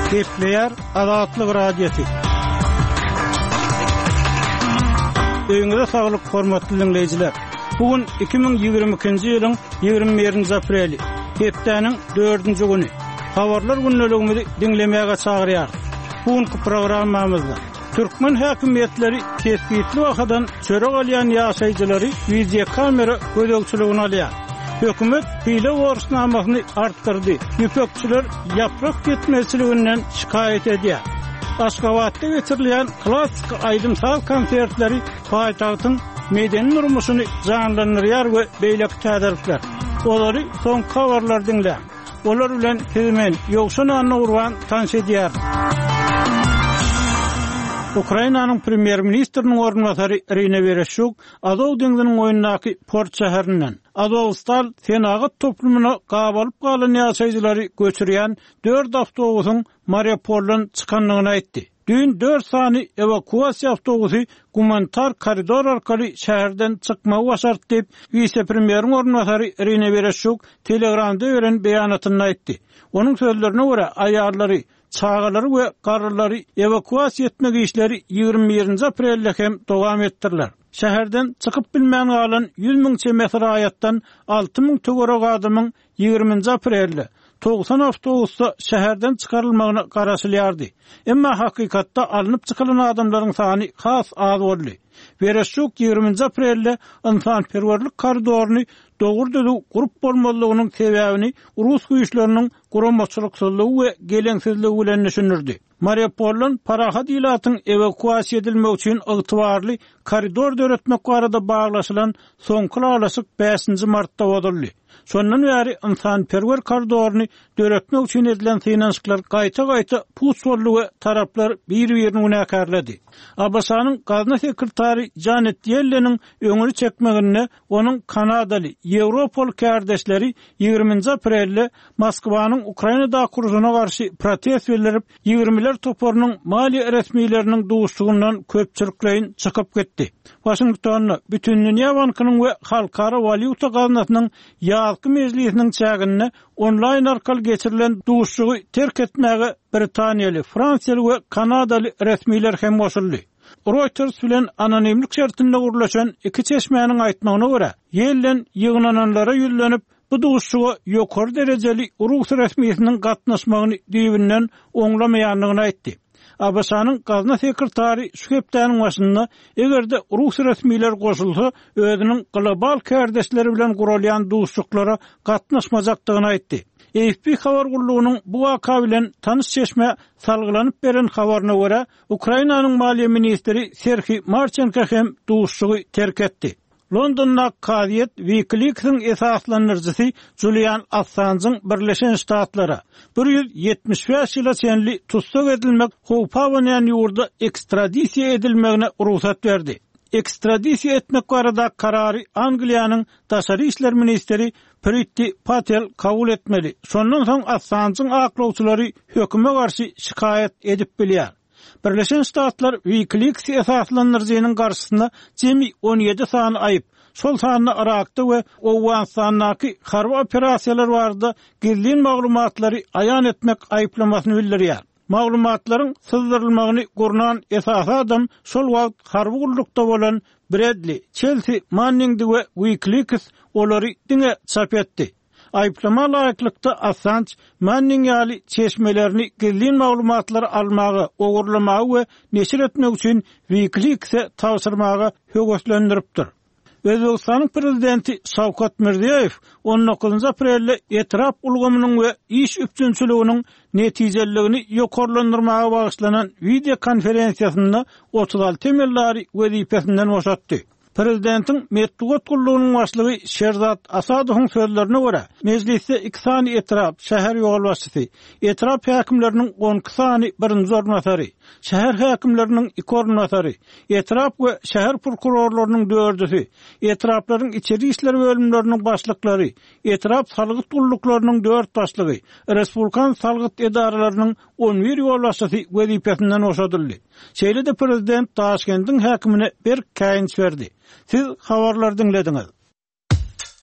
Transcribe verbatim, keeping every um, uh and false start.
Kepler Azatlyk radiosu. Öňüňizde saglyk, hormatly dinleýijiler. Bugün iki bin ýygrimi ikinji ýylyň ýygrimi birinji apreli, hepdeniň dördünji güni. Habarlar günneligimizi dinlemäge çagyrýar. Bugünkü programmamyzda Türkmen häkimetleri tespitli wagtdan çörek alýan ýaşaýjylary video kamera gözegçiligine alýar. Hökümet hile borçnamasyny artdyrdy. Ýöpekçiler ýaprak getmezçiliginden şikayet edýär. Aşgabatda geçirilen klassik aýdymsal konsertleri paýtagtyň medeni durmuşyny janlanýar we beýlek täderler. Olary soň habarlar dinle. Olar bilen hemen ýokşan anna urwan tanış edýär. Ukrainanyň premier ministriniň ornatary Irina Vereshchuk Azov deňiziniň oýundaky port şäherinden Azovstal senagat toplumuna gabalyp galan ýaşaýjylary göçürýän dört awtobusyň Mariupoldan çykanlygyny aýtdy. Dün dört sany evakuasiýa awtobusy gumanitar koridor arkaly şäherden çykmagy başardy diýip vice-premieriň ornatary Irina Vereshchuk Telegramda beren beýanatyny aýtdy. Onuň sözlerine görä aýarlary, çağalary we garrylary evakuasiýa etmek işleri ýygrimi birinji aprelde hem dowam etdirler. Şäherden çykyp bilmän galan ýüz miň metr aýatdan alty miň töwerek adamyň ýygrimiňji aprelde doksan awtobusda şäherden çykarylmagyna garaşylýardy. Emma hakykatda alınıp çykylan adamlaryň sany has az boldy. Vereshchuk ýygrimiňji aprelde insanperwerlik koridoryny dogurdy gurup bolmalygynyň sebäbini Rus güýçleriniň guramaçylyksyzlygy we geleňsizligi bilen düşünürdi. Mariupoldan Parahat ýylatyň evakuasiýa edilmek üçin ygtybarly koridor döretmek barada baglaşylan soňky alasyk beşinji martda boldy. Şondan bäri insanperwer koridoryny döretmek üçin edilen synanyşlar gaýta-gaýta puç boldy we taraplar bir-birini günäkärledi. Abasanyň gazna sekretary Janet Yellen'in öňüni çekmegine onuň Kanadaly, Ýewropal kardeşleri ýygrimiňji aprelde Moskwanyň Ukrainada kurusyna garşy protest bildirip ýygrimiler toparynyň maliýe resmiýetleriniň duşugundan köpçülikleýin çykyp getdi. Washingtonna bütün dünýä bankynyň we halkara valyuta gaznasynyň ýalky mejlisiniň çägine online arkaly geçirilen duşugy terk etmäge Britaniýaly, Fransiýaly we Kanadaly resmiýetler hem goşuldy. Reuters bilen anonimlik şertinde gurulaşan iki çeşmenin aýtmagyna görä, ýelden ýygnananlara ýüzlenip bu duşuga ýokary derejeli Rus resmiýetiniň gatnaşmagyny diýibinden oňlamaýanlygyny aýtdy. Abasanyň gazna sekretary şu hepdeniň başynda egerde Rus resmiýetler goşulsa özüniň global kardeşleri bilen gurulýan duşuklara gatnaşmajakdygyny aýtdy. A F P habar gurulugynyň bu waka bilen tanış çeşme salgylanyp beren habaryna görä Ukrainanyň maliýe ministri Serhiy Marchenko hem duşugy terk etdi. Londonda Kadiet Wikileaks'ın esaslanırcısı Julian Assange'ın Birleşen Ştatlara bir yüz yetmiş beş ýyla çenli tutsak edilmek howpawanyan ýurda ekstradisiýa edilmegine ruhsat berdi. Ekstradisiýa etmek barada karary Angliýanyň daşary işler ministeri Priti Patel kabul etmeli. Şondan soň Assange'ın aklawçylary höküme garşy şikayet edip bilýär. Birleşen Ştatlar Wikileaks esaslanyrjynyň garşysynda jemi on ýedi sany aýyp, şol sanyny arakdy we owan sanyny harby operasiýalar barada gizlin maglumatlary aýan etmek aýyplamasyny bildirýär. Maglumatlaryň syzdyrylmagyny gurnan esasy adam şol wagt harby gullukda bolan Bradley, Chelsea Manningdi we Wikileaks olary diňe çap etdi. Aýplama laýyklykda Assange Manning ýaly çeşmelerini gizlin maglumatlary almagy, ogurlamagy we neşir etmek üçin Wikileaks'e tawsyrmagy höweslendiripdir. Özbekistanyň prezidenti Şawkat Mirziýew on dokuzunji aprelde etrap ulgamynyň we iş üpçünçiliginiň netijeligini ýokarlandyrmaga bagyşlanan video konferensiýasynda otuz alty temellary wezipesinden boşatdy. Prezidentiň Medeniýet gullugynyň başlygy Sherzat Asadowyň sözlerine görä, mejlisde iki sany etrap şäher ýolbaşçysy, etrap häkimleriniň on iki sany birinji ornatary, şäher häkimleriniň iki ornatary, etrap we şäher prokurorlarynyň dördüsi, etraplaryň içeri işler bölümleriniň başlyklary, etrap salgyt gulluklarynyň dört başlygy, respublikan salgyt edaralarynyň on bir ýolbaşçysy wezipesinden boşadyldy. Şeýle de prezident Taşkentin häkimine bir käýinç berdi. Siz habarlar dinlediňiz.